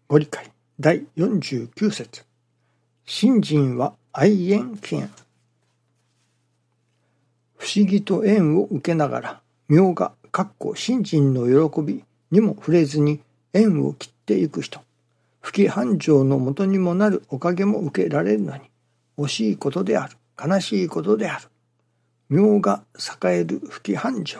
ご理解第49節。信心は愛縁起縁。不思議と縁を受けながら、妙が信心の喜びにも触れずに縁を切っていく人。不喜繁盛のもとにもなるおかげも受けられるのに、惜しいことである、悲しいことである。妙が栄える不喜繁盛。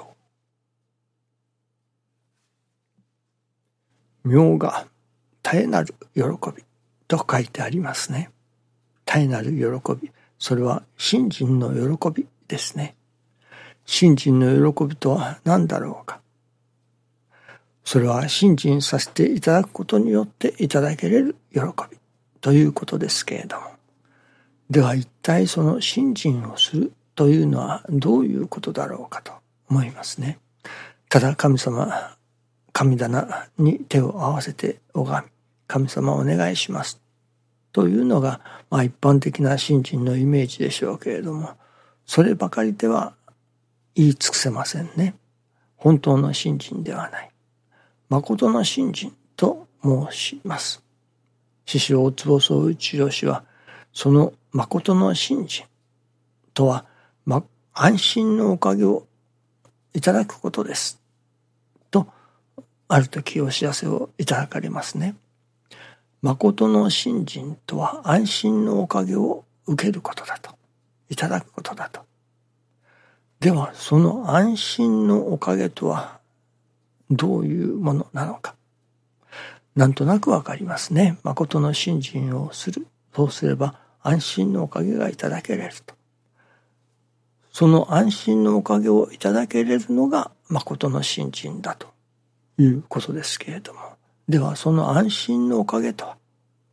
妙が絶えなる喜びと書いてありますね。絶えなる喜び、それは信心の喜びですね。信心の喜びとは何だろうか。それは信心させていただくことによっていただけれる喜びということですけれども、では一体その信心をするというのはどういうことだろうかと思いますね。ただ神棚に手を合わせて拝み、神様お願いしますというのが、一般的な信心のイメージでしょうけれども、そればかりでは言い尽くせませんね。本当の信心ではない。誠の信心と申します。師匠坪宗一郎氏は、その誠の信心とは、安心のおかげをいただくことです。と、ある時お知らせをいただかれますね。誠の信心とは安心のおかげを受けることだと。いただくことだと。では、その安心のおかげとはどういうものなのか。なんとなくわかりますね。誠の信心をする。そうすれば安心のおかげがいただけれると。その安心のおかげをいただけれるのが誠の信心だということですけれども。では、その安心のおかげとは。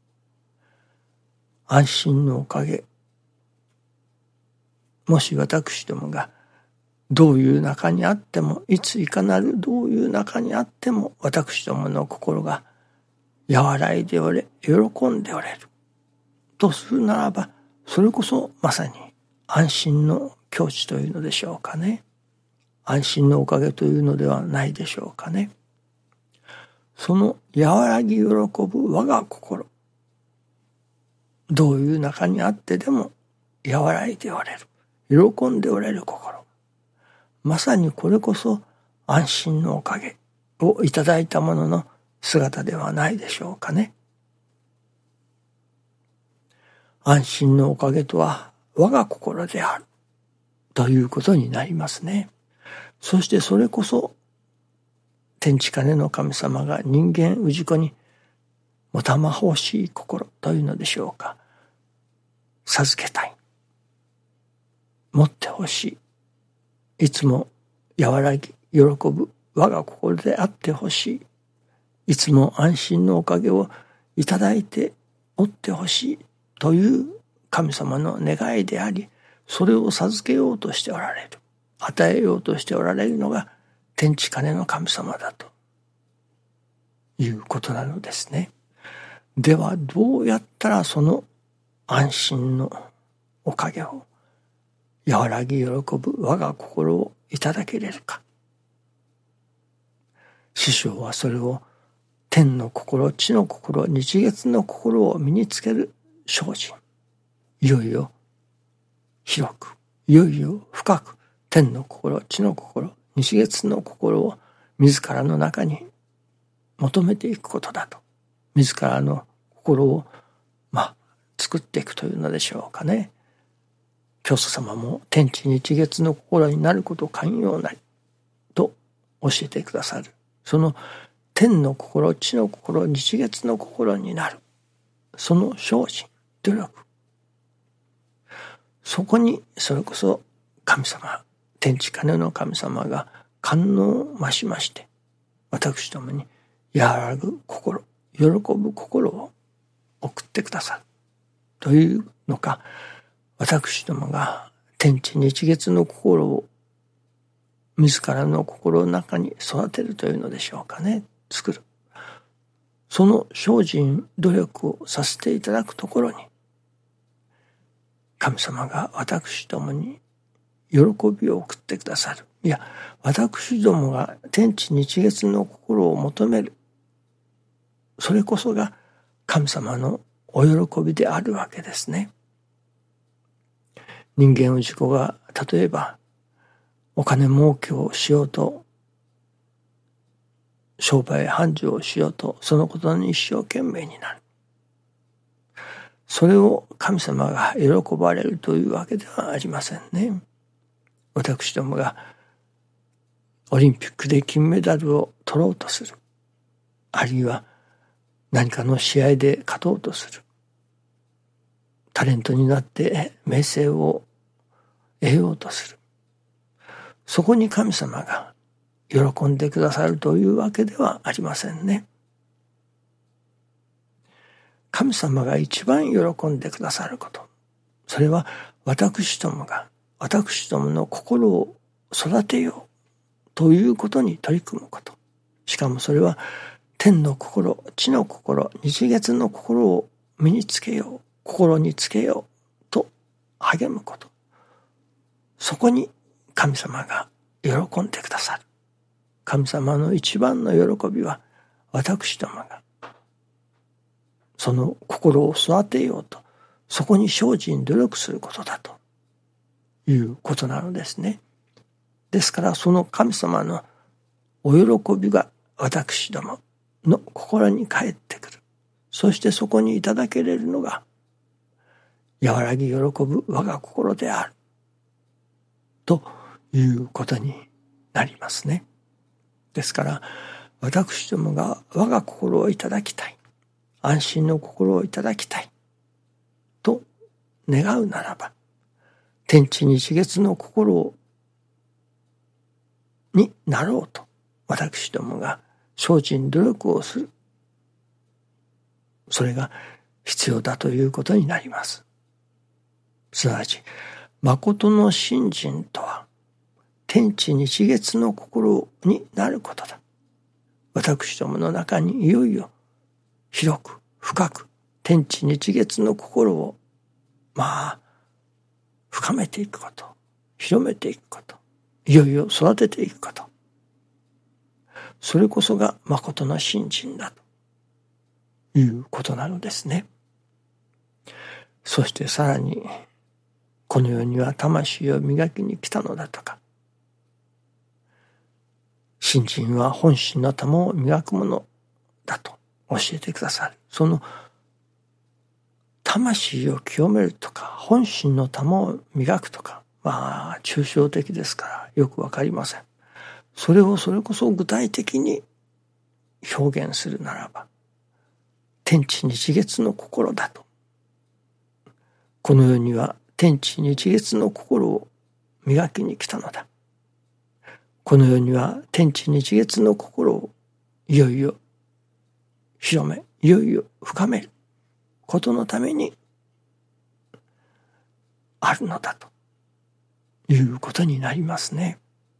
安心のおかげ。もし私どもがどういう中にあっても、いついかなるどういう中にあっても、私どもの心が和らいでおれ、喜んでおれる。とするならば、それこそまさに安心の境地というのでしょうかね。安心のおかげというのではないでしょうかね。その和らぎ喜ぶ我が心。どういう中にあってでも和らいでおれる。喜んでおれる心。まさにこれこそ安心のおかげをいただいたものの姿ではないでしょうかね。安心のおかげとは我が心であるということになりますね。そしてそれこそ天地金の神様が人間氏子にもたまほしい心というのでしょうか。授けたい。持ってほしい。いつも和らぎ喜ぶ我が心であってほしい。いつも安心のおかげをいただいておってほしいという神様の願いであり、それを授けようとしておられる。与えようとしておられるのが天地金の神様だということなのですね。ではどうやったらその安心のおかげを和らぎ喜ぶ我が心をいただけれるか。師匠はそれを天の心、地の心、日月の心を身につける精進。いよいよ広く、いよいよ深く天の心、地の心、日月の心を自らの中に求めていくことだと。自らの心を作っていくというのでしょうかね。教祖様も天地日月の心になること寛容なりと教えてくださる。その天の心、地の心、日月の心になる。その精進、努力。そこにそれこそ神様、天地金の神様が感能を増しまして、私どもに和らぐ心、喜ぶ心を送ってくださる。というのか、私どもが天地日月の心を自らの心の中に育てるというのでしょうかね。作る。その精進努力をさせていただくところに、神様が私どもに喜びを送ってくださる。いや、私どもが天地日月の心を求める。それこそが神様のお喜びであるわけですね。人間の自己が例えばお金儲けをしようと、商売繁盛をしようと、そのことに一生懸命になる。それを神様が喜ばれるというわけではありませんね。私どもがオリンピックで金メダルを取ろうとする。あるいは何かの試合で勝とうとする。タレントになって名声を得ようとする。そこに神様が喜んでくださるというわけではありませんね。神様が一番喜んでくださること。それは私どもの心を育てようということに取り組むこと。しかもそれは天の心、地の心、日月の心を身につけよう、心につけようと励むこと。そこに神様が喜んでくださる。神様の一番の喜びは私どもがその心を育てようと、そこに精進努力することだということなのですね。ですからその神様のお喜びが私どもの心に返ってくる。そしてそこにいただけれるのが和らぎ喜ぶ我が心であるということになりますね。ですから私どもが我が心をいただきたい、安心の心をいただきたいと願うならば、天地日月の心になろうと私どもが精進努力をする。それが必要だということになります。すなわち、誠の信心とは天地日月の心になることだ。私どもの中にいよいよ広く深く天地日月の心を深めていくこと、広めていくこと、いよいよ育てていくこと、それこそが誠の信心だということなのですね。そしてさらにこの世には魂を磨きに来たのだとか、信心は本心の玉を磨くものだと教えてくださる。その魂を清めるとか本心の玉を磨くとか、抽象的ですからよくわかりません。それこそ具体的に表現するならば天地日月の心だと。この世には天地日月の心を磨きに来たのだ。この世には天地日月の心をいよいよ広め、いよいよ深めることのためにあるのだということになりますね。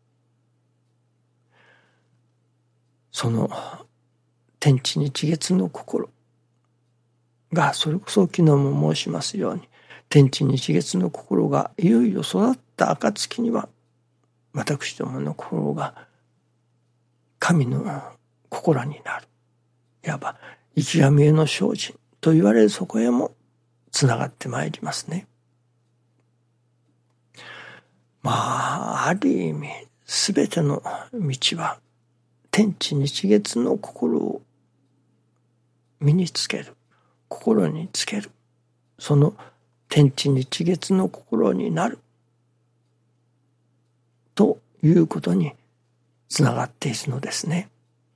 その天地日月の心が、それこそ昨日も申しますように、天地日月の心がいよいよ育った暁には私どもの心が神の心になる。いわば生き神への精進と言われるそこへもつながってまいりますね。ある意味すべての道は天地日月の心を身につける、心につける、その天地日月の心になるということにつながっているのですね。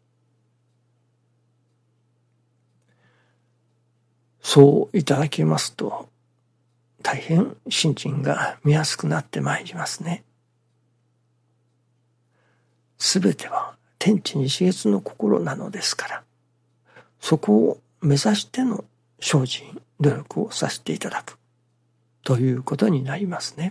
そういただきますと大変信心が見やすくなってまいりますね。すべては天地日月の心なのですから、そこを目指しての精進努力をさせていただくということになりますね。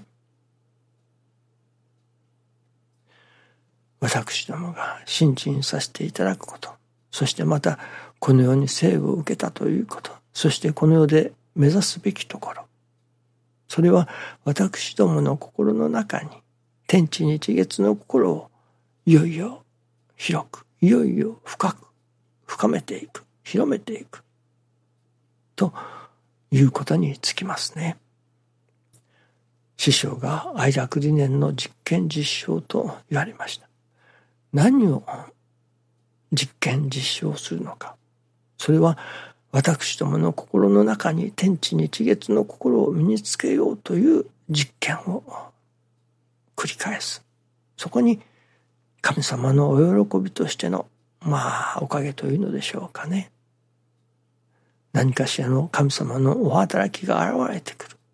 私どもが信心させていただくこと、そしてまたこの世に生を受けたということ、そしてこの世で目指すべきところ、それは私どもの心の中に天地日月の心をいよいよ広く、いよいよ深く深めていく、広めていく、 ということにつきますね。師匠が愛楽理念の実験実証と言われました。何を実験実証するのか。それは私どもの心の中に天地日月の心を身につけようという実験を繰り返す。そこに神様のお喜びとしてのおかげというのでしょうかね。何かしらの神様のお働きが現れてくる。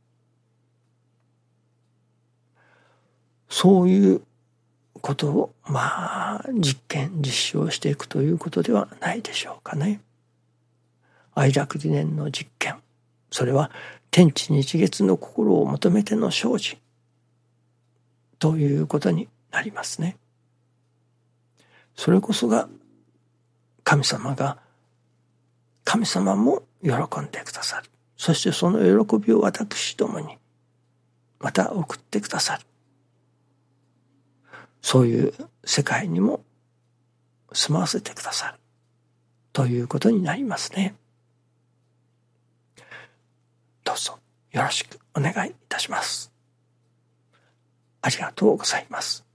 そういうことを実験実証していくということではないでしょうかね。愛楽理念の実験、それは天地日月の心を求めての生じということになりますね。それこそが神様も喜んでくださる。そしてその喜びを私どもにまた送ってくださる。そういう世界にも住まわせてくださるということになりますね。どうぞよろしくお願いいたします。ありがとうございます。